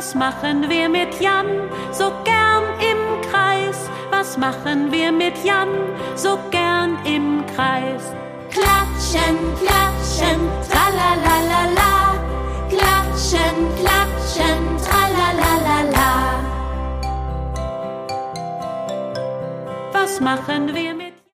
Was machen wir mit Jan so gern im Kreis? Was machen wir mit Jan so gern im Kreis? Klatschen, klatschen, tralalalala.